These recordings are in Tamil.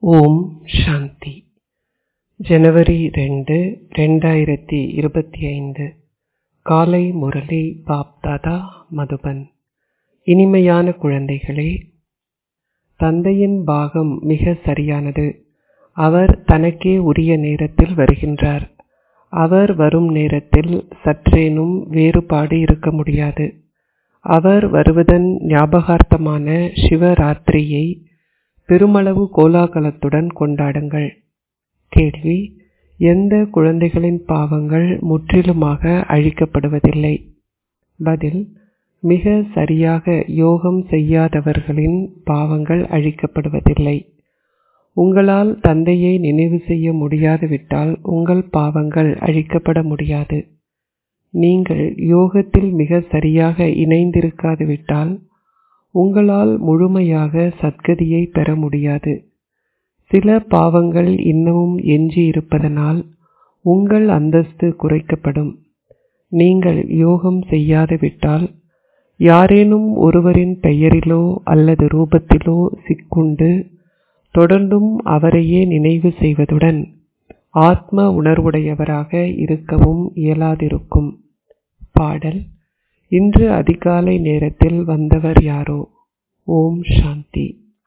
ஓம் சாந்தி. ஜனவரி 2, 2025. காலை முரளி பாப்தாதா மதுபன். இனிமையான குழந்தைகளே, தந்தையின் பாகம் மிக சரியானது. அவர் தனக்கே உரிய நேரத்தில் வருகின்றார். அவர் வரும் நேரத்தில் சற்றேனும் வேறுபாடு இருக்க முடியாது. அவர் வருவதன் ஞாபகார்த்தமான சிவராத்திரியை பெருமளவு கோலாகலத்துடன் கொண்டாடுங்கள். கேள்வி: எந்த குழந்தைகளின் பாவங்கள் முற்றிலுமாக அழிக்கப்படுவதில்லை? பதில்: மிக சரியாக யோகம் செய்யாதவர்களின் பாவங்கள் அழிக்கப்படுவதில்லை. உங்களால் தந்தையை நினைவு செய்ய முடியாது விட்டால் உங்கள் பாவங்கள் அழிக்கப்பட முடியாது. நீங்கள் யோகத்தில் மிக சரியாக இணைந்திருக்காது விட்டால் உங்களால் முழுமையாக சத்கதியை பெற முடியாது. சில பாவங்கள் இன்னமும் எஞ்சி இருப்பதனால் உங்கள் அந்தஸ்து குறைக்கப்படும். நீங்கள் யோகம் செய்யாது விட்டால் யாரேனும் ஒருவரின் பெயரிலோ அல்லது ரூபத்திலோ சிக்குண்டு தொடர்ந்தும் அவரையே நினைவு செய்வதுடன் ஆத்ம உணர்வுடையவராக இருக்கவும் இயலாதிருக்கும். பாடல்: இன்று அதிகாலை நேரத்தில் வந்தவர் யாரோ? ஓம் சாந்தி.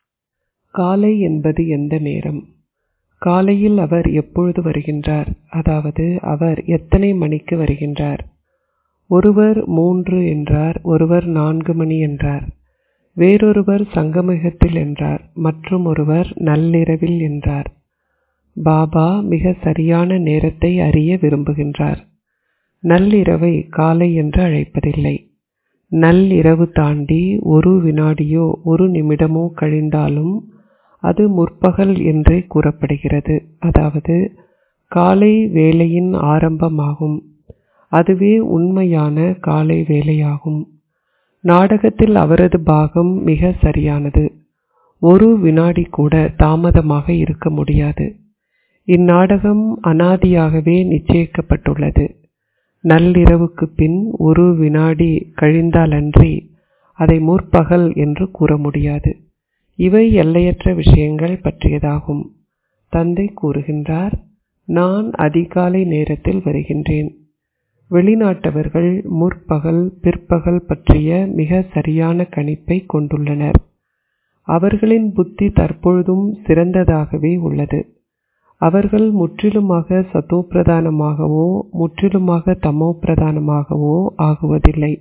காலை என்பது எந்த நேரம்? காலையில் அவர் எப்பொழுது வருகின்றார்? அதாவது அவர் எத்தனை மணிக்கு வருகின்றார்? ஒருவர் 3 என்றார், ஒருவர் 4 மணி என்றார், வேறொருவர் சங்கமயுகத்தில் என்றார், மற்றும் ஒருவர் நள்ளிரவில் என்றார். பாபா மிக சரியான நேரத்தை அறிய விரும்புகின்றார். நள்ளிரவை காலை என்று அழைப்பதில்லை. நள்ளிரவு தாண்டி ஒரு வினாடியோ ஒரு நிமிடமோ கழிந்தாலும் அது முற்பகல் என்றே கூறப்படுகிறது. அதாவது காலை வேளையின் ஆரம்பமாகும். அதுவே உண்மையான காலை வேளையாகும். நாடகத்தில் அவரது பாகம் மிக சரியானது. ஒரு வினாடி கூட தாமதமாக இருக்க முடியாது. இந்நாடகம் அனாதியாகவே நிச்சயிக்கப்பட்டுள்ளது. நள்ளிரவுக்கு பின் ஒரு வினாடி கழிந்தாலன்றி அதை முற்பகல் என்று கூற முடியாது. இவை எல்லையற்ற விஷயங்கள் பற்றியதாகும். தந்தை கூறுகின்றார், நான் அதிகாலை நேரத்தில் வருகின்றேன். வெளிநாட்டவர்கள் முற்பகல் பிற்பகல் பற்றிய மிக சரியான கணிப்பை கொண்டுள்ளனர். அவர்களின் புத்தி தற்பொழுதும் சிறந்ததாகவே உள்ளது. அவர்கள் முற்றிலுமாக சதோப்பிரதானமாகவோ முற்றிலுமாக தமோ பிரதானமாகவோ ஆகுவதில்லை.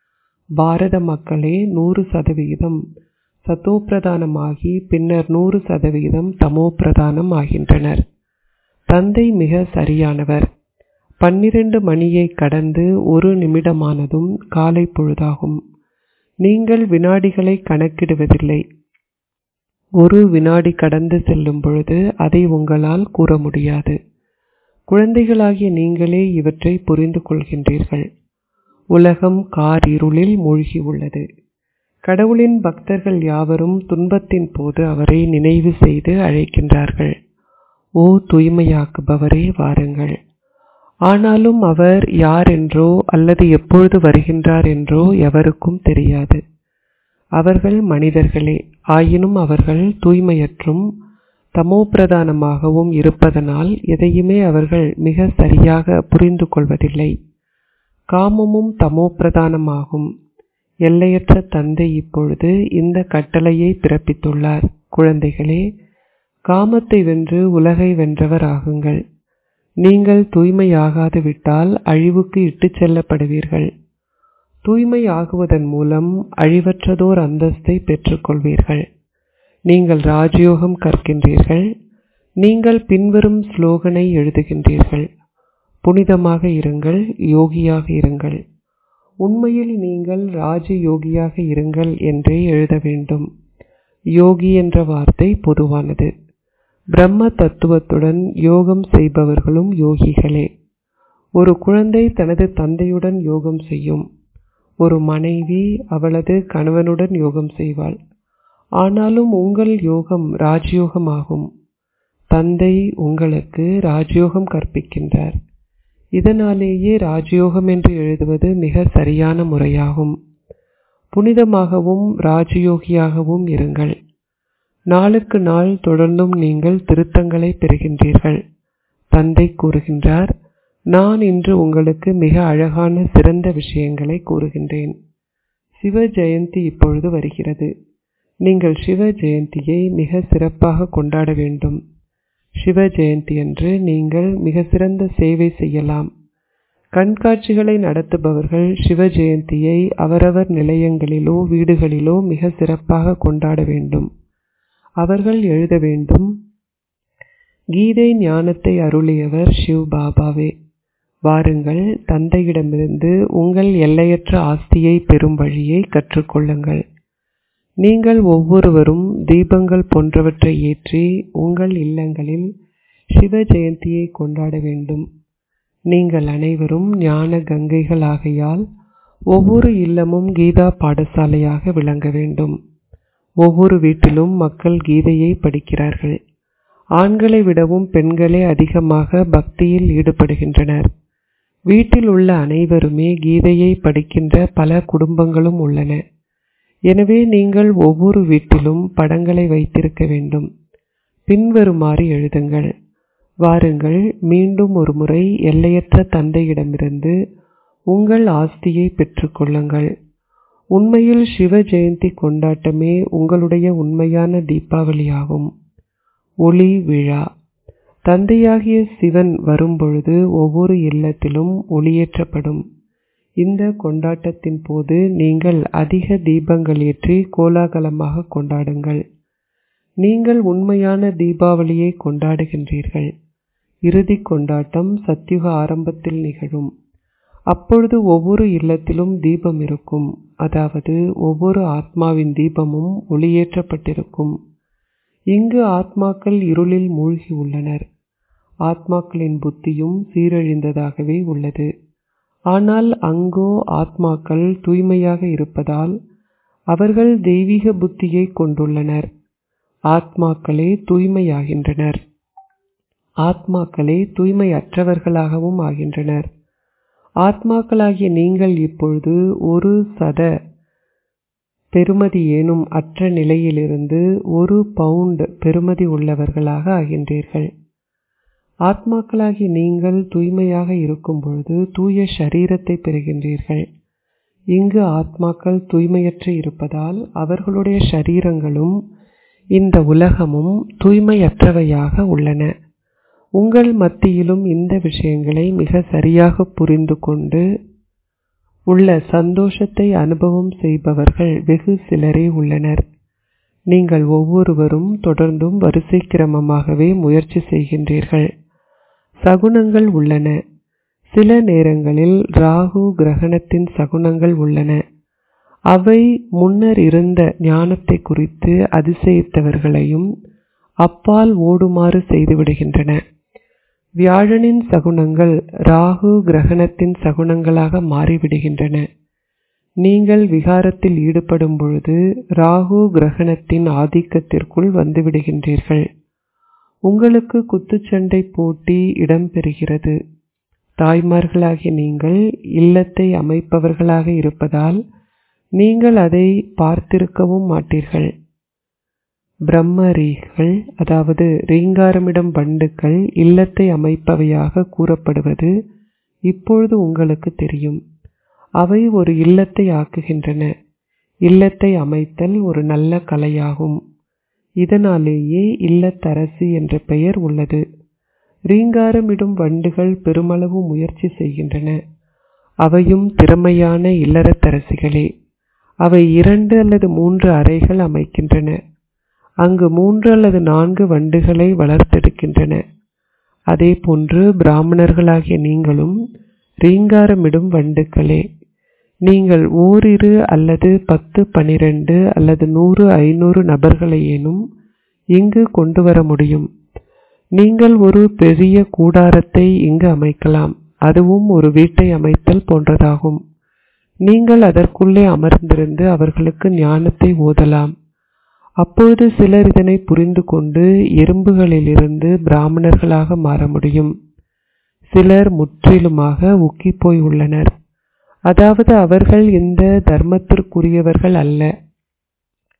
பாரத மக்களே 100% சதோப்பிரதானமாகி பின்னர் 100% தமோ பிரதானம் ஆகின்றனர். தந்தை மிக சரியானவர். 12 மணியை கடந்து ஒரு நிமிடமானதும் காலை பொழுதாகும். நீங்கள் வினாடிகளை கணக்கிடுவதில்லை. ஒரு வினாடி கடந்து செல்லும் பொழுது அதை உங்களால் கூற முடியாது. குழந்தைகளாகிய நீங்களே இவற்றை புரிந்து கொள்கின்றீர்கள். உலகம் கார் இருளில் மூழ்கி உள்ளது. கடவுளின் பக்தர்கள் யாவரும் துன்பத்தின் போது அவரை நினைவு செய்து அழைக்கின்றார்கள். ஓ தூய்மையாக்குபவரே, வாருங்கள். ஆனாலும் அவர் யார் என்றோ அல்லது எப்பொழுது வருகின்றார் என்றோ எவருக்கும் தெரியாது. அவர்கள் மனிதர்களே, ஆயினும் அவர்கள் தூய்மையற்றும் தமோபிரதானமாகவும் இருப்பதனால் எதையுமே அவர்கள் மிக சரியாக புரிந்து கொள்வதில்லை. காமமும் தமோபிரதானமாகும். எல்லையற்ற தந்தை இப்பொழுது இந்த கட்டளையை பிறப்பித்துள்ளார். குழந்தைகளே, காமத்தை வென்று உலகை வென்றவர் ஆகுங்கள். நீங்கள் தூய்மையாகாது விட்டால் அழிவுக்கு இட்டுச் செல்லப்படுவீர்கள். தூய்மை ஆகுவதன் மூலம் அழிவற்றதோர் அந்தஸ்தை பெற்றுக்கொள்வீர்கள். நீங்கள் ராஜயோகம் கற்கின்றீர்கள். நீங்கள் பின்வரும் ஸ்லோகனை எழுதுகின்றீர்கள்: புனிதமாக இருங்கள், யோகியாக இருங்கள். உண்மையில் நீங்கள் ராஜயோகியாக இருங்கள் என்றே எழுத வேண்டும். யோகி என்ற வார்த்தை பொதுவானது. பிரம்ம தத்துவத்துடன் யோகம் செய்பவர்களும் யோகிகளே. ஒரு குழந்தை தனது தந்தையுடன் யோகம் செய்யும். ஒரு மனைவி அவளது கணவனுடன் யோகம் செய்வாள். ஆனாலும் உங்கள் யோகம் ராஜயோகமாகும். தந்தை உங்களுக்கு ராஜயோகம் கற்பிக்கின்றார். இதனாலேயே ராஜயோகம் என்று எழுதுவது மிக சரியான முறையாகும். புனிதமாகவும் ராஜயோகியாகவும் இருங்கள். நாளுக்கு நாள் தொடர்ந்தும் நீங்கள் திருத்தங்களை பெறுகின்றீர்கள். தந்தை கூறுகின்றார், நான் இன்று உங்களுக்கு மிக அழகான சிறந்த விஷயங்களை கூறுகின்றேன். சிவ ஜெயந்தி இப்பொழுது வருகிறது. நீங்கள் சிவ ஜெயந்தியை மிக சிறப்பாக கொண்டாட வேண்டும். சிவ ஜெயந்தி அன்று நீங்கள் மிக சிறந்த சேவை செய்யலாம். கண்காட்சிகளை நடத்துபவர்கள் சிவ ஜெயந்தியை அவரவர் நிலையங்களிலோ வீடுகளிலோ மிக சிறப்பாக கொண்டாட வேண்டும். அவர்கள் எழுத வேண்டும், கீதை ஞானத்தை அருளியவர் சிவ் பாபாவே. வாருங்கள், தந்தையிடமிருந்து உங்கள் எல்லையற்ற ஆஸ்தியை பெறும் வழியை கற்றுக்கொள்ளுங்கள். நீங்கள் ஒவ்வொருவரும் தீபங்கள் போன்றவற்றை ஏற்றி உங்கள் இல்லங்களில் சிவ ஜெயந்தியை கொண்டாட வேண்டும். நீங்கள் அனைவரும் ஞான கங்கைகள் ஆகையால் ஒவ்வொரு இல்லமும் கீதா பாடசாலையாக விளங்க வேண்டும். ஒவ்வொரு வீட்டிலும் மக்கள் கீதையை படிக்கிறார்கள். ஆண்களை விடவும் பெண்களே அதிகமாக பக்தியில் ஈடுபடுகின்றனர். வீட்டில் உள்ள அனைவருமே கீதையை படிக்கின்ற பல குடும்பங்களும் உள்ளன. எனவே நீங்கள் ஒவ்வொரு வீட்டிலும் படங்களை வைத்திருக்க வேண்டும். பின்வருமாறு எழுதுங்கள், வாருங்கள், மீண்டும் ஒரு முறை எல்லையற்ற தந்தையிடமிருந்து உங்கள் ஆஸ்தியை பெற்றுக்கொள்ளுங்கள். உண்மையில் சிவ ஜெயந்தி கொண்டாட்டமே உங்களுடைய உண்மையான தீபாவளியாகும். ஒளி விழா. தந்தையாகிய சிவன் வரும்பொழுது ஒவ்வொரு இல்லத்திலும் ஒளியேற்றப்படும். இந்த கொண்டாட்டத்தின் போது நீங்கள் அதிக தீபங்கள் ஏற்றி கோலாகலமாக கொண்டாடுங்கள். நீங்கள் உண்மையான தீபாவளியை கொண்டாடுகின்றீர்கள். இறுதி கொண்டாட்டம் சத்யுக ஆரம்பத்தில் நிகழும். அப்பொழுது ஒவ்வொரு இல்லத்திலும் தீபம் இருக்கும். அதாவது ஒவ்வொரு ஆத்மாவின் தீபமும் ஒளியேற்றப்பட்டிருக்கும். இங்கு ஆத்மாக்கள் இருளில் மூழ்கி உள்ளனர். ஆத்மாக்களின் புத்தியும் சீரழிந்ததாகவே உள்ளது. ஆனால் அங்கோ ஆத்மாக்கள் தூய்மையாக இருப்பதால் அவர்கள் தெய்வீக புத்தியை கொண்டுள்ளனர். ஆத்மாக்களே தூய்மையாகின்றனர். ஆத்மாக்களே தூய்மையற்றவர்களாகவும் ஆகின்றனர். ஆத்மாக்களாகிய நீங்கள் இப்பொழுது 1% பெறுமதி ஏனும் அற்ற நிலையிலிருந்து 1 பவுண்ட் பெறுமதி உள்ளவர்களாக ஆகின்றீர்கள். ஆத்மாக்களாகி நீங்கள் தூய்மையாக இருக்கும் பொழுது தூய ஷரீரத்தை பெறுகின்றீர்கள். இங்கு ஆத்மாக்கள் தூய்மையற்று இருப்பதால் அவர்களுடைய ஷரீரங்களும் இந்த உலகமும் தூய்மையற்றவையாக உள்ளன. உங்கள் மத்தியிலும் இந்த விஷயங்களை மிக சரியாக புரிந்து கொண்டு உள்ள சந்தோஷத்தை அனுபவம் செய்பவர்கள் வெகு சிலரே உள்ளனர். நீங்கள் ஒவ்வொருவரும் தொடர்ந்தும் வரிசை கிரமமாகவே முயற்சி செய்கின்றீர்கள். சகுனங்கள் உள்ளன. சில நேரங்களில் ராகு கிரகணத்தின் சகுனங்கள் உள்ளன. அவை முன்னர் இருந்த ஞானத்தை குறித்து அதிசயித்தவர்களையும் அப்பால் ஓடுமாறு செய்துவிடுகின்றன. வியாழனின் சகுனங்கள் ராகு கிரகணத்தின் சகுனங்களாக மாறிவிடுகின்றன. நீங்கள் விகாரத்தில் ஈடுபடும் பொழுது ராகு கிரகணத்தின் ஆதிக்கத்திற்குள் வந்துவிடுகின்றீர்கள். உங்களுக்கு குத்துச்சண்டை போட்டி இடம்பெறுகிறது. தாய்மார்களாகிய நீங்கள் இல்லத்தை அமைப்பவர்களாக இருப்பதால் நீங்கள் அதை பார்த்திருக்கவும் மாட்டீர்கள். பிரம்மரீகள், அதாவது ரீங்காரமிடம் வண்டுகள் இல்லத்தை அமைப்பவையாக கூறப்படுவது இப்பொழுது உங்களுக்கு தெரியும். அவை ஒரு இல்லத்தை ஆக்குகின்றன. இல்லத்தை அமைத்தல் ஒரு நல்ல கலையாகும். இதனாலேயே இல்லத்தரசி என்ற பெயர் உள்ளது. ரீங்காரமிடும் வண்டுகள் பெருமளவு முயற்சி செய்கின்றன. அவையும் திறமையான இல்லறத்தரசிகளே. அவை 2 அல்லது 3 அறைகள் அமைக்கின்றன. அங்கு 3 அல்லது 4 வண்டுகளை வளர்த்தெடுக்கின்றன. அதே போன்று பிராமணர்களாகிய நீங்களும் ரீங்காரமிடும் வண்டுகளே. நீங்கள் ஓரிரு அல்லது 10, 12 அல்லது 100, 500 நபர்களையேனும் இங்கு கொண்டு வர முடியும். நீங்கள் ஒரு பெரிய கூடாரத்தை இங்கு அமைக்கலாம். அதுவும் ஒரு வீட்டை அமைத்தல் போன்றதாகும். நீங்கள் அதற்குள்ளே அமர்ந்திருந்து அவர்களுக்கு ஞானத்தை ஓதலாம். அப்பொழுது சிலர் இதனை புரிந்து கொண்டு எறும்புகளிலிருந்து பிராமணர்களாக மாற முடியும். சிலர் முற்றிலுமாக உக்கிப்போய் உள்ளனர். அதாவது அவர்கள் இந்த தர்மத்திற்குரியவர்கள் அல்ல.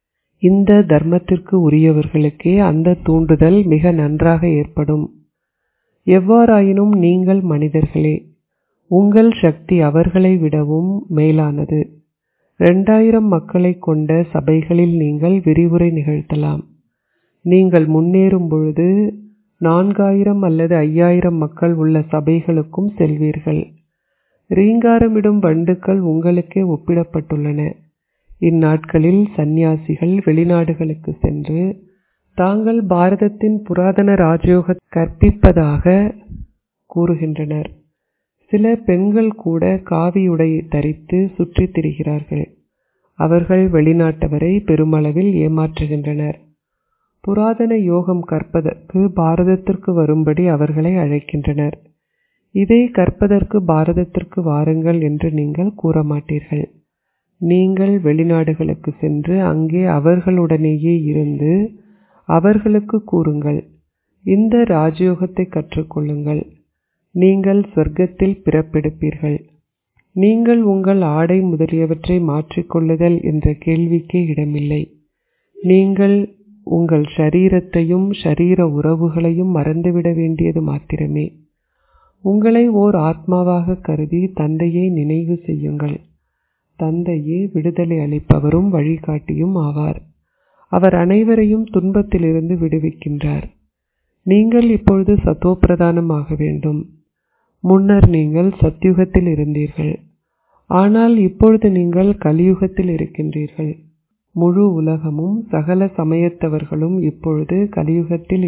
இந்த தர்மத்திற்கு உரியவர்களுக்கே அந்த தூண்டுதல் மிக நன்றாக ஏற்படும். எவ்வாறாயினும் நீங்கள் மனிதர்களே, உங்கள் சக்தி அவர்களை விடவும் மேலானது. 2000 மக்களை கொண்ட சபைகளில் நீங்கள் விரிவுரை நிகழ்த்தலாம். நீங்கள் முன்னேறும் பொழுது 4000 அல்லது 5000 மக்கள் உள்ள சபைகளுக்கும் செல்வீர்கள். ரீங்காரமிடும் வண்டுகள் உங்களுக்கே ஒப்பிடப்பட்டுள்ளன. இந்நாட்களில் சந்நியாசிகள் வெளிநாடுகளுக்கு சென்று தாங்கள் பாரதத்தின் புராதன ராஜயோக கற்பிப்பதாக கூறுகின்றனர். சில பெண்கள் கூட காவியுடை தரித்து சுற்றித் திரிகிறார்கள். அவர்கள் வெளிநாட்டவரை பெருமளவில் ஏமாற்றுகின்றனர். புராதன யோகம் கற்பதற்கு பாரதத்திற்கு வரும்படி அவர்களை அழைக்கின்றனர். இதை கற்பதற்கு பாரதத்திற்கு வாருங்கள் என்று நீங்கள் கூற மாட்டீர்கள். நீங்கள் வெளிநாடுகளுக்கு சென்று அங்கே அவர்களுடனேயே இருந்து அவர்களுக்கு கூறுங்கள், இந்த ராஜயோகத்தை கற்றுக்கொள்ளுங்கள், நீங்கள் சொர்க்கத்தில் பிறப்பெடுப்பீர்கள். நீங்கள் உங்கள் ஆடை முதலியவற்றை மாற்றிக்கொள்ளுதல் என்ற கேள்விக்கே இடமில்லை. நீங்கள் உங்கள் ஷரீரத்தையும் ஷரீர உறவுகளையும் மறந்துவிட வேண்டியது மாத்திரமே. உங்களை ஓர் ஆத்மாவாக கருதி தந்தையை நினைவு செய்யுங்கள். தந்தையே விடுதலை அளிப்பவரும் வழிகாட்டியும் ஆவார். அவர் அனைவரையும் துன்பத்திலிருந்து விடுவிக்கின்றார். நீங்கள் இப்பொழுது சத்தோப்பிரதானமாக வேண்டும். முன்னர் நீங்கள் சத்யுகத்தில் இருந்தீர்கள். ஆனால் இப்பொழுது நீங்கள் கலியுகத்தில் இருக்கின்றீர்கள். முழு உலகமும் சகல சமயத்தவர்களும் இப்பொழுது கலியுகத்தில்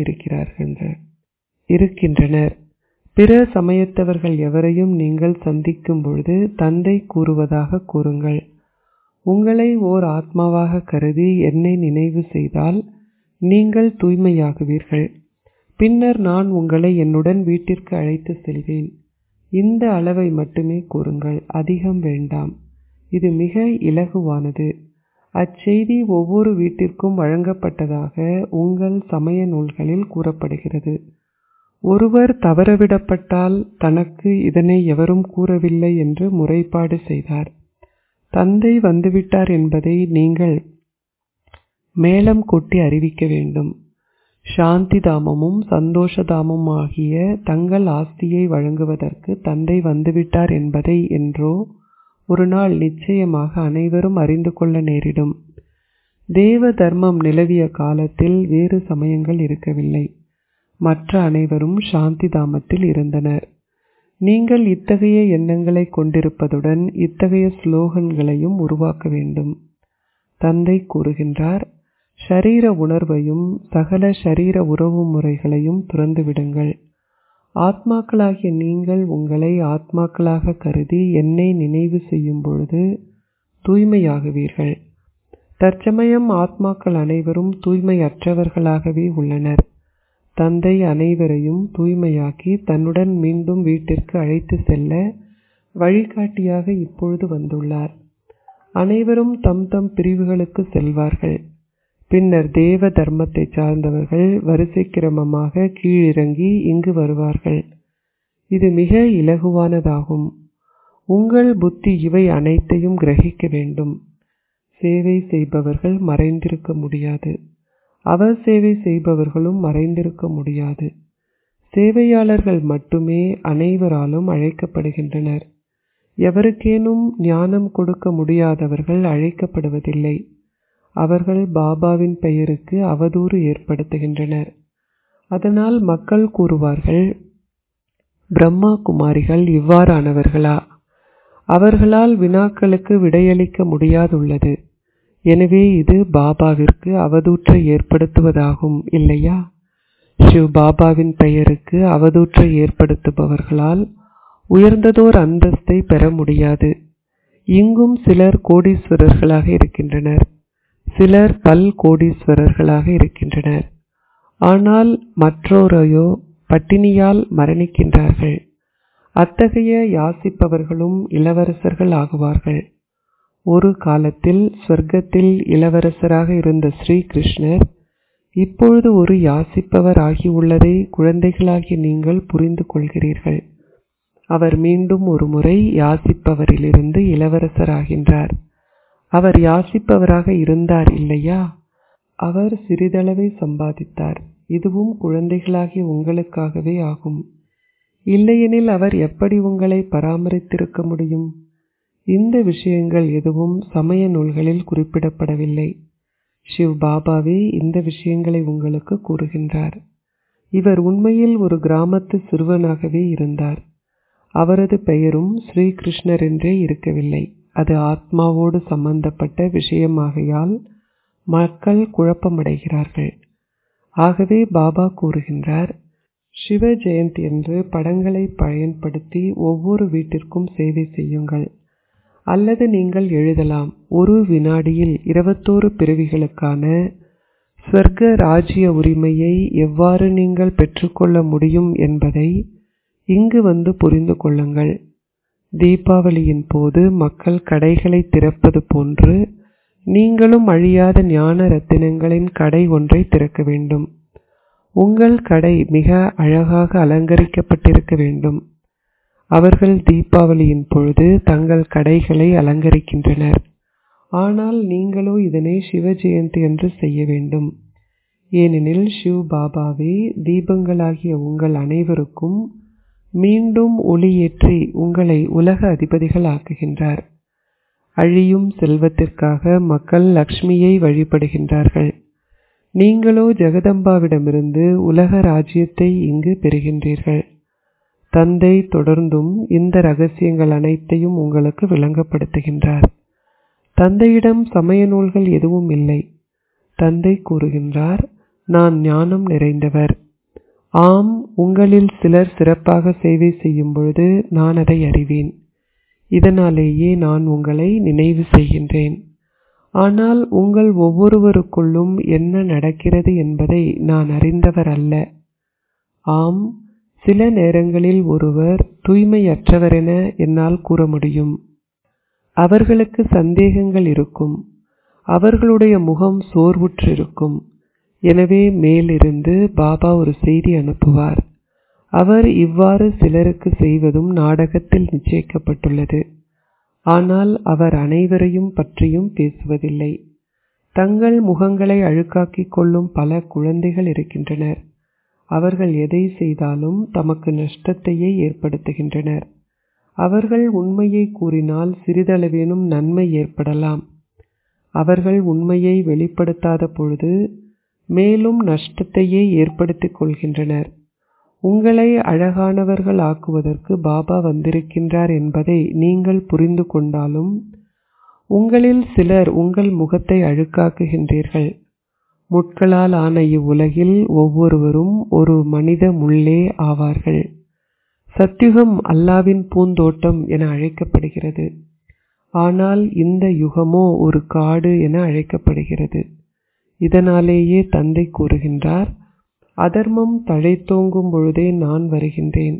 இருக்கின்றனர். பிற சமயத்தவர்கள் எவரையும் நீங்கள் சந்திக்கும் பொழுது தந்தை கூறுவதாக கூறுங்கள், உங்களை ஓர் ஆத்மாவாக கருதி என்னை நினைவு செய்தால் நீங்கள் தூய்மையாகுவீர்கள். பின்னர் நான் உங்களை என்னுடன் வீட்டிற்கு அழைத்து செல்வேன். இந்த அளவை மட்டுமே கூறுங்கள், அதிகம் வேண்டாம். இது மிக இலகுவானது. அச்செய்தி ஒவ்வொரு வீட்டிற்கும் வழங்கப்பட்டதாக உங்கள் சமய நூல்களில் கூறப்படுகிறது. ஒருவர் தவறவிடப்பட்டால் தனக்கு இதனை எவரும் கூறவில்லை என்று முறைப்பாடு செய்தார். தந்தை வந்துவிட்டார் என்பதை நீங்கள் மேளம் கொட்டி அறிவிக்க வேண்டும். சாந்தி தாமமும் சந்தோஷதாமம் ஆகிய தங்கள் ஆஸ்தியை வழங்குவதற்கு தந்தை வந்துவிட்டார் என்பதை என்றோ ஒரு நாள் நிச்சயமாக அனைவரும் அறிந்து கொள்ள நேரிடும். தேவ தர்மம் நிலவிய காலத்தில் வேறு சமயங்கள் இருக்கவில்லை. மற்ற அனைவரும் சாந்தி தாமத்தில் இருந்தனர். நீங்கள் இத்தகைய எண்ணங்களை கொண்டிருப்பதுடன் இத்தகைய ஸ்லோகன்களையும் உருவாக்க வேண்டும். தந்தை கூறுகின்றார், ஷரீர உணர்வையும் சகல ஷரீர உறவு முறைகளையும் துறந்துவிடுங்கள். ஆத்மாக்களாகிய நீங்கள் உங்களை ஆத்மாக்களாக கருதி என்னை நினைவு செய்யும் பொழுது தூய்மையாகுவீர்கள். தற்சமயம் ஆத்மாக்கள் அனைவரும் தூய்மையற்றவர்களாகவே உள்ளனர். தந்தை அனைவரையும் தூய்மையாக்கி தன்னுடன் மீண்டும் வீட்டிற்கு அழைத்து செல்ல வழிகாட்டியாக இப்பொழுது வந்துள்ளார். அனைவரும் தம் தம் பிரிவுகளுக்கு செல்வார்கள். பின்னர் தேவ தர்மத்தை சார்ந்தவர்கள் வரிசை கிரமமாக கீழிறங்கி இங்கு வருவார்கள். இது மிக இலகுவானதாகும். உங்கள் புத்தி இவை அனைத்தையும் கிரகிக்க வேண்டும். சேவை செய்பவர்கள் மறைந்திருக்க முடியாது. அவர் சேவை செய்பவர்களும் மறைந்திருக்க முடியாது. சேவையாளர்கள் மட்டுமே அனைவராலும் அழைக்கப்படுகின்றனர். எவருக்கேனும் ஞானம் கொடுக்க முடியாதவர்கள் அழைக்கப்படுவதில்லை. அவர்கள் பாபாவின் பெயருக்கு அவதூறு ஏற்படுத்துகின்றனர். அதனால் மக்கள் கூறுவார்கள், பிரம்மா குமாரிகள் இவ்வாறானவர்களா? அவர்களால் வினாக்களுக்கு விடையளிக்க முடியாதுள்ளது. எனவே இது பாபாவிற்கு அவதூற்றை ஏற்படுத்துவதாகும், இல்லையா? சிவ் பாபாவின் பெயருக்கு அவதூற்றை ஏற்படுத்துபவர்களால் உயர்ந்ததோர் அந்தஸ்தை பெற முடியாது. இங்கும் சிலர் கோடீஸ்வரர்களாக இருக்கின்றனர், சிலர் பல் கோடீஸ்வரர்களாக இருக்கின்றனர். ஆனால் மற்றோரையோ பட்டினியால் மரணிக்கின்றார்கள். அத்தகைய யாசிப்பவர்களும் இளவரசர்கள் ஆகுவார்கள். ஒரு காலத்தில் சொர்க்கத்தில் இளவரசராக இருந்த ஸ்ரீ கிருஷ்ணர் இப்பொழுது ஒரு யாசிப்பவர் ஆகியுள்ளதை குழந்தைகளாகிய நீங்கள் புரிந்து கொள்கிறீர்கள். அவர் மீண்டும் ஒரு முறை யாசிப்பவரிலிருந்து இளவரசராகின்றார். அவர் யாசிப்பவராக இருந்தார், இல்லையா? அவர் சிறிதளவை சம்பாதித்தார். இதுவும் குழந்தைகளாகிய உங்களுக்காகவே ஆகும். இல்லையெனில் அவர் எப்படி உங்களை பராமரித்திருக்க முடியும்? இந்த விஷயங்கள் எதுவும் சமய நூல்களில் குறிப்பிடப்படவில்லை. சிவ் பாபாவே இந்த விஷயங்களை உங்களுக்கு கூறுகின்றார். இவர் உண்மையில் ஒரு கிராமத்து சிறுவனாகவே இருந்தார். அவரது பெயரும் ஸ்ரீ கிருஷ்ணர் என்றே இருக்கவில்லை. அது ஆத்மாவோடு சம்பந்தப்பட்ட விஷயமாகையால் மக்கள் குழப்பமடைகிறார்கள். ஆகவே பாபா கூறுகின்றார், சிவ ஜெயந்தி என்று படங்களை பயன்படுத்தி ஒவ்வொரு வீட்டிற்கும் சேவை செய்யுங்கள். அல்லது நீங்கள் எழுதலாம், ஒரு வினாடியில் 21 பிறவிகளுக்கான ஸ்வர்க ராஜ்ய உரிமையை எவ்வாறு நீங்கள் பெற்றுக்கொள்ள முடியும் என்பதை இங்கு வந்து புரிந்து கொள்ளுங்கள். தீபாவளியின் போது மக்கள் கடைகளை திறப்பது போன்று நீங்களும் அழியாத ஞான ரத்தினங்களின் கடை ஒன்றை திறக்க வேண்டும். உங்கள் கடை மிக அழகாக அலங்கரிக்கப்பட்டிருக்க வேண்டும். அவர்கள் தீபாவளியின் பொழுது தங்கள் கடைகளை அலங்கரிக்கின்றனர். ஆனால் நீங்களோ இதனை சிவ ஜெயந்தி என்று செய்ய வேண்டும். ஏனெனில் சிவ் பாபாவே தீபங்களாகிய உங்கள் அனைவருக்கும் மீண்டும் ஒளியேற்றி உங்களை உலக அதிபதிகள் ஆக்குகின்றார். அழியும் செல்வத்திற்காக மக்கள் லக்ஷ்மியை வழிபடுகின்றார்கள். நீங்களோ ஜெகதம்பாவிடமிருந்து உலக ராஜ்யத்தை இங்கு பெறுகின்றீர்கள். தந்தை தொடர்ந்தும் இந்த ரகசியங்கள் அனைத்தையும் உங்களுக்கு விளங்கப்படுத்துகின்றார். தந்தையிடம் சமய நூல்கள் எதுவும் இல்லை. தந்தை கூறுகின்றார், நான் ஞானம் நிறைந்தவர். ஆம், உங்களில் சிலர் சிறப்பாக சேவை செய்யும் பொழுது நான் அதை அறிவேன். இதனாலேயே நான் உங்களை நினைவு செய்கின்றேன். ஆனால் உங்கள் ஒவ்வொருவருக்குள்ளும் என்ன நடக்கிறது என்பதை நான் அறிந்தவர் அல்ல. ஆம், சில நேரங்களில் ஒருவர் தூய்மையற்றவர் என என்னால் கூற முடியும். அவர்களுக்கு சந்தேகங்கள் இருக்கும். அவர்களுடைய முகம் சோர்வுற்றிருக்கும். எனவே மேலிருந்து பாபா ஒரு செய்தி அனுப்புவார். அவர் இவ்வாறு சிலருக்கு செய்வதும் நாடகத்தில் நிச்சயிக்கப்பட்டுள்ளது. ஆனால் அவர் அனைவரையும் பற்றியும் பேசுவதில்லை. தங்கள் முகங்களை அழுக்காக்கிக் கொள்ளும் பல குழந்தைகள் இருக்கின்றனர். அவர்கள் எதை செய்தாலும் தமக்கு நஷ்டத்தையே ஏற்படுத்துகின்றனர். அவர்கள் உண்மையை கூறினால் சிறிதளவேனும் நன்மை ஏற்படலாம். அவர்கள் உண்மையை வெளிப்படுத்தாத பொழுது மேலும் நஷ்டத்தையே ஏற்படுத்திக் கொள்கின்றனர். உங்களை அழகானவர்கள் ஆக்குவதற்கு பாபா வந்திருக்கின்றார் என்பதை நீங்கள் புரிந்து கொண்டாலும் உங்களில் சிலர் உங்கள் முகத்தை அழுக்காக்குகின்றீர்கள். முட்களால் ஆன இவ்வுலகில் ஒவ்வொருவரும் ஒரு மனித முள்ளே ஆவார்கள். சத்யுகம் அல்லாவின் பூந்தோட்டம் என அழைக்கப்படுகிறது. ஆனால் இந்த யுகமோ ஒரு காடு என அழைக்கப்படுகிறது. இதனாலேயே தந்தை கூறுகின்றார், அதர்மம் தழைத்தோங்கும் பொழுதே நான் வருகின்றேன்.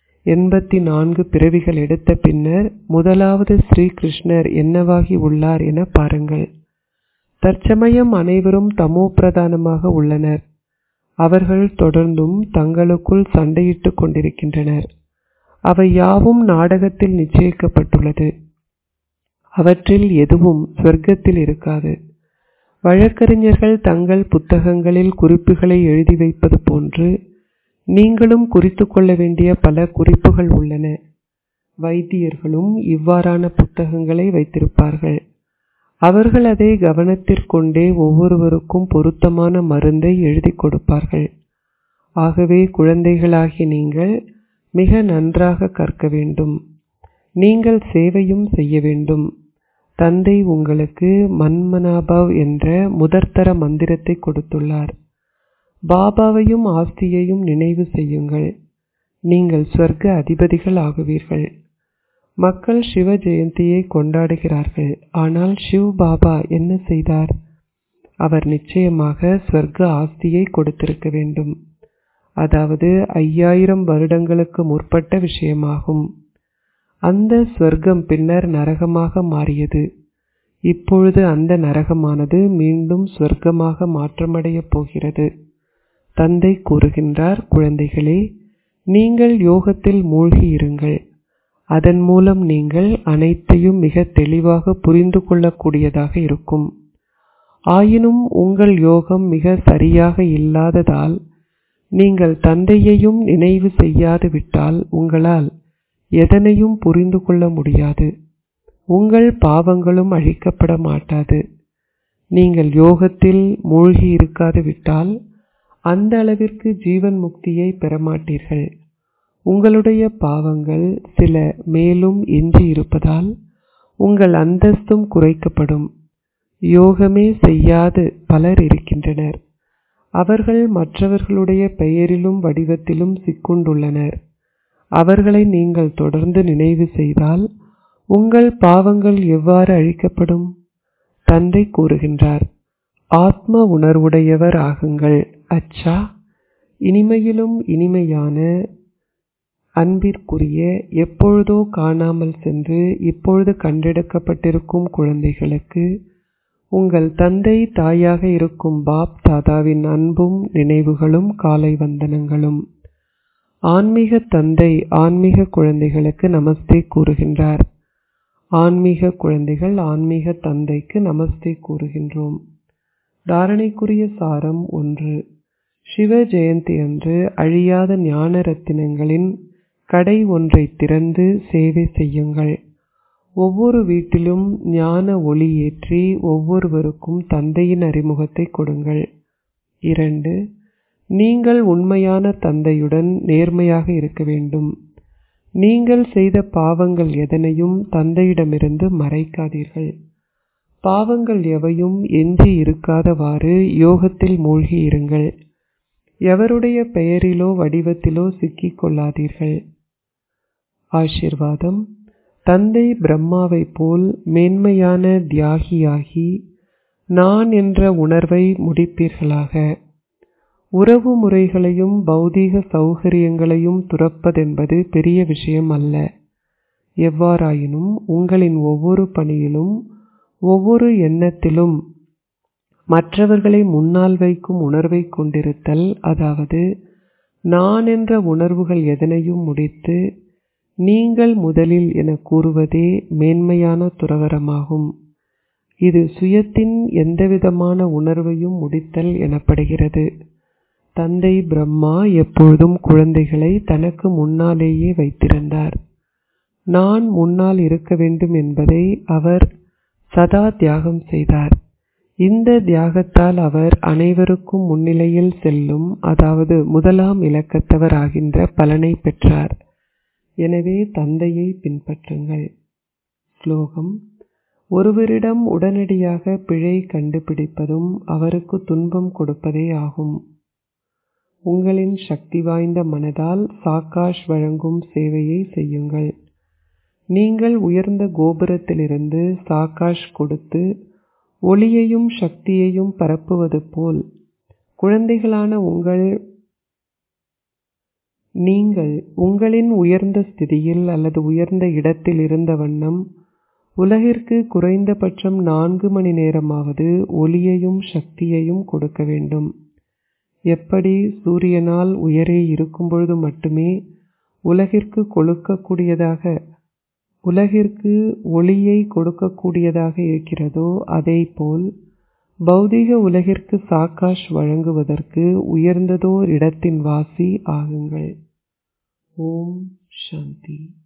84 பிறவிகள் எடுத்த பின்னர் முதலாவது ஸ்ரீ கிருஷ்ணர் என்னவாகி உள்ளார் என பாருங்கள். தற்சமயம் அனைவரும் தமோ பிரதானமாக உள்ளனர். அவர்கள் தொடர்ந்தும் தங்களுக்குள் சண்டையிட்டுக் கொண்டிருக்கின்றனர். அவை யாவும் நாடகத்தில் நிச்சயிக்கப்பட்டுள்ளது. அவற்றில் எதுவும் சொர்க்கத்தில் இருக்காது. வழக்கறிஞர்கள் தங்கள் புத்தகங்களில் குறிப்புகளை எழுதி வைப்பது போன்று நீங்களும் குறித்து கொள்ள வேண்டிய பல குறிப்புகள் உள்ளன. வைத்தியர்களும் இவ்வாறான புத்தகங்களை வைத்திருப்பார்கள். அவர்கள் அதை கவனத்திற்கொண்டே ஒவ்வொருவருக்கும் பொருத்தமான மருந்தை எழுதி கொடுப்பார்கள். ஆகவே குழந்தைகளாகி நீங்கள் மிக நன்றாக கற்க வேண்டும். நீங்கள் சேவையும் செய்ய வேண்டும். தந்தை உங்களுக்கு மன்மனாபவ் என்ற முதற்தர மந்திரத்தை கொடுத்துள்ளார். பாபாவையும் ஆஸ்தியையும் நினைவு செய்யுங்கள். நீங்கள் சொர்க்க அதிபதிகள் ஆகுவீர்கள். மக்கள் சிவ ஜெயந்தியை கொண்டாடுகிறார்கள். ஆனால் சிவ் பாபா என்ன செய்தார்? அவர் நிச்சயமாக சொர்க்க ஆஸ்தியை கொடுத்திருக்க வேண்டும். அதாவது 5000 வருடங்களுக்கு முற்பட்ட விஷயமாகும். அந்த சொர்க்கம் பின்னர் நரகமாக மாறியது. இப்பொழுது அந்த நரகமானது மீண்டும் சொர்க்கமாக மாற்றமடையப் போகிறது. தந்தை கூறுகின்றார், குழந்தைகளே, நீங்கள் யோகத்தில் மூழ்கி இருங்கள். அதன் மூலம் நீங்கள் அனைத்தையும் மிக தெளிவாக புரிந்து கொள்ளக்கூடியதாக இருக்கும். ஆயினும் உங்கள் யோகம் மிக சரியாக இல்லாததால் நீங்கள் தந்தையையும் நினைவு செய்யாது விட்டால் உங்களால் எதனையும் புரிந்து கொள்ள முடியாது. உங்கள் பாவங்களும் அழிக்கப்பட மாட்டாது. நீங்கள் யோகத்தில் மூழ்கி இருக்காது விட்டால் அந்த அளவிற்கு ஜீவன் முக்தியை பெறமாட்டீர்கள். உங்களுடைய பாவங்கள் சில மேலும் எஞ்சி இருப்பதால் உங்கள் அந்தஸ்தும் குறைக்கப்படும். யோகமே செய்யாது பலர் இருக்கின்றனர். அவர்கள் மற்றவர்களுடைய பெயரிலும் வடிவத்திலும் சிக்குண்டுள்ளனர். அவர்களை நீங்கள் தொடர்ந்து நினைவு செய்தால் உங்கள் பாவங்கள் எவ்வாறு அழிக்கப்படும்? தந்தை கூறுகின்றார், ஆத்ம உணர்வுடையவர் ஆகுங்கள். அச்சா, இனிமையிலும் இனிமையான அன்பிற்குரிய, எப்பொழுதோ காணாமல் சென்று இப்பொழுது கண்டெடுக்கப்பட்டிருக்கும் குழந்தைகளுக்கு உங்கள் தந்தை தாயாக இருக்கும் பாப் தாதாவின் அன்பும் நினைவுகளும் காலை வந்தனங்களும். ஆன்மீக தந்தை ஆன்மீக குழந்தைகளுக்கு நமஸ்தே கூறுகின்றார். ஆன்மீக குழந்தைகள் ஆன்மீக தந்தைக்கு நமஸ்தே கூறுகின்றோம். தாரணைக்குரிய சாரம் 1. சிவ ஜெயந்தி அன்று அழியாத ஞான ரத்தினங்களின் கடை ஒன்றை திறந்து சேவை செய்யுங்கள். ஒவ்வொரு வீட்டிலும் ஞான ஒளி ஏற்றி ஒவ்வொருவருக்கும் தந்தையின் அறிமுகத்தை கொடுங்கள். 2. நீங்கள் உண்மையான தந்தையுடன் நேர்மையாக இருக்க வேண்டும். நீங்கள் செய்த பாவங்கள் எதனையும் தந்தையிடமிருந்து மறைக்காதீர்கள். பாவங்கள் எவையும் எஞ்சி இருக்காதவாறு யோகத்தில் மூழ்கி இருங்கள். எவருடைய பெயரிலோ வடிவத்திலோ சிக்கிக் கொள்ளாதீர்கள். ஆசீர்வாதம். தந்தை பிரம்மாவை போல் மேன்மையான தியாகியாகி நான் என்ற உணர்வை முடிப்பீர்களாக. உறவு முறைகளையும் பௌதீக சௌகரியங்களையும் துறப்பதென்பது பெரிய விஷயம் அல்ல. எவ்வாறாயினும் உங்களின் ஒவ்வொரு பணியிலும் ஒவ்வொரு எண்ணத்திலும் மற்றவர்களை முன்னால் வைக்கும் உணர்வை கொண்டிருத்தல், அதாவது நான் என்ற உணர்வுகள் எதனையும் முடித்து நீங்கள் முதலில் என கூறுவதே மேன்மையான துறவரமாகும். இது சுயத்தின் எந்தவிதமான உணர்வையும் முடித்தல் எனப்படுகிறது. தந்தை பிரம்மா எப்பொழுதும் குழந்தைகளை தனக்கு முன்னாலேயே வைத்திருந்தார். நான் முன்னால் இருக்க வேண்டும் என்பதை அவர் சதா தியாகம் செய்தார். இந்த தியாகத்தால் அவர் அனைவருக்கும் முன்னிலையில் செல்லும், அதாவது முதலாம் இலக்கத்தவர் ஆகின்ற பலனை பெற்றார். எனவே தந்தையை பின்பற்றுங்கள். ஸ்லோகம். ஒருவரிடம் உடனடியாக பிழை கண்டுபிடிப்பதும் அவருக்கு துன்பம் கொடுப்பதே ஆகும். உங்களின் சக்தி வாய்ந்த மனதால் சாக்காஷ் வழங்கும் சேவையை செய்யுங்கள். நீங்கள் உயர்ந்த கோபுரத்திலிருந்து சாக்காஷ் கொடுத்து ஒளியையும் சக்தியையும் பரப்புவது போல் குழந்தைகளான நீங்கள் உங்களின் உயர்ந்த ஸ்திதியில் அல்லது உயர்ந்த இடத்தில் இருந்த வண்ணம் உலகிற்கு குறைந்தபட்சம் 4 மணி நேரமாவது ஒளியையும் சக்தியையும் கொடுக்க வேண்டும். எப்படி சூரியனால் உயரே இருக்கும் பொழுது மட்டுமே உலகிற்கு ஒளியை கொடுக்கக்கூடியதாக இருக்கிறதோ, அதேபோல் பௌதிக உலகிற்கு சாக்காஷ் வழங்குவதற்கு உயர்ந்ததோர் இடத்தின் வாசி ஆகுங்கள். ஓம் சாந்தி.